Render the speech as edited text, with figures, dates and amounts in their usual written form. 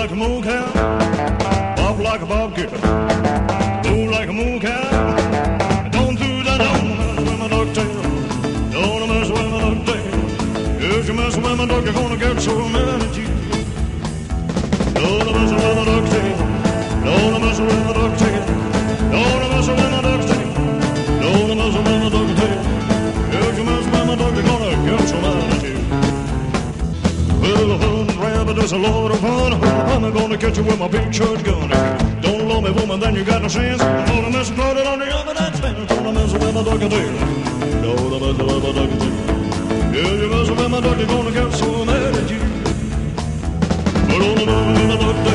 like a moon cow, walk like a bobcat, move like a moon cow. Don't do that, don't mess with my ducktail. Don't mess with my ducktail. If you mess with my duck, you're gonna get so mad at you. Don't mess with my ducktail. Don't mess with my ducktail. Don't mess with my ducktail. Don't mess with my ducktail. If you mess with my duck, you're gonna get so mad at you. Well, rabbit is a lot of fun. I'm gonna catch you with my big shotgun. Don't love me, woman, then you got no sense. I'm gonna mess and put it on the other that's been. Gonna mess with my duck and tail. Don't mess with my duck and tail. If you mess with my duck, you're gonna get so mad at you. But don't mess with my duck.